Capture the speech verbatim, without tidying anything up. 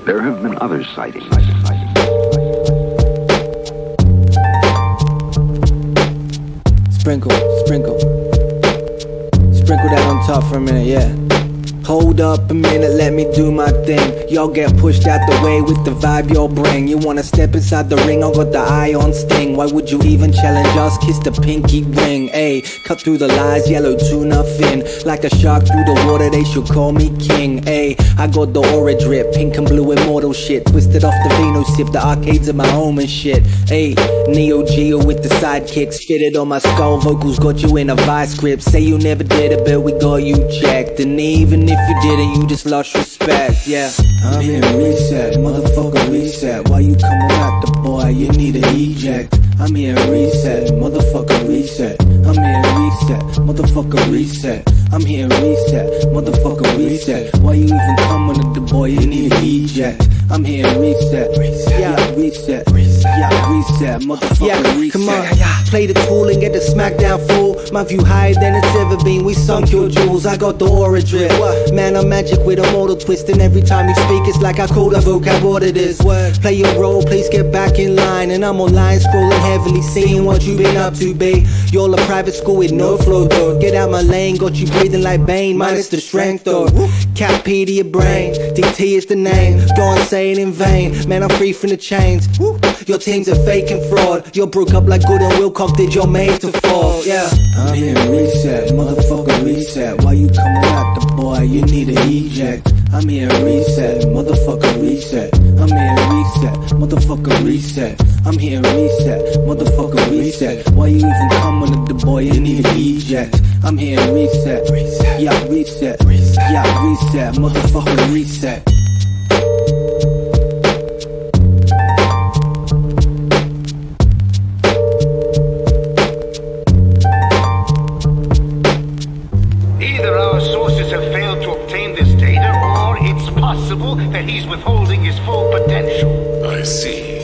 There have been other sightings. Sprinkle, sprinkle. Sprinkle that on top for a minute, yeah. Hold up a minute, let me do my thing. Y'all get pushed out the way with the vibe y'all bring. You wanna step inside the ring, I got the eye on sting. Why would you even challenge us? Kiss the pinky ring, ayy. Cut through the lies, yellow tuna fin. Like a shark through the water, they should call me king, ayy. I got the aura drip, pink and blue immortal shit. Twisted off the vino sip, the arcades of my home and shit, ayy. Neo Geo with the sidekicks, fitted on my skull, vocals got you in a vice grip. Say you never did it, but we got you checked. And even if If you didn't, you just lost respect, yeah. I'm here reset, motherfucker reset. Why you coming at the boy? You need to eject. I'm here reset, motherfucker reset. I'm here reset, motherfucker reset. I'm here reset, motherfucker reset. Why you even coming at the boy? You need to eject. I'm here reset, yeah, reset, yeah, reset, motherfucker yeah, reset. Come on, play the tool and get the smackdown fool. My view higher than it's ever been. We sunk your jewels. I got the aura drip. Man, I'm magic with a mortal twist, and every time you speak, it's like I code a vocab. What it is? Play your role, please get back in line. And I'm online scrolling heavily, seeing what you been up to, babe. You're a private school with no flow, though. Get out my lane, got you breathing like Bane, minus the strength, though. Cap P to your brain, D T is the name. Don't say it in vain, man. I'm free from the chains. Your team's a fake and fraud. You're broke up like Good and Wilcock did. You're made to fall, yeah. I'm here reset, motherfucker reset. Why you coming at the boy? You need to eject. I'm here reset, motherfucker reset. I'm here reset, motherfucker reset. I'm here reset, motherfucker reset. Why you even coming at the boy? You need to eject. I'm here reset, yeah, reset, yeah, reset, motherfucker reset. Either our sources have failed to obtain this data, or it's possible that he's withholding his full potential. I see.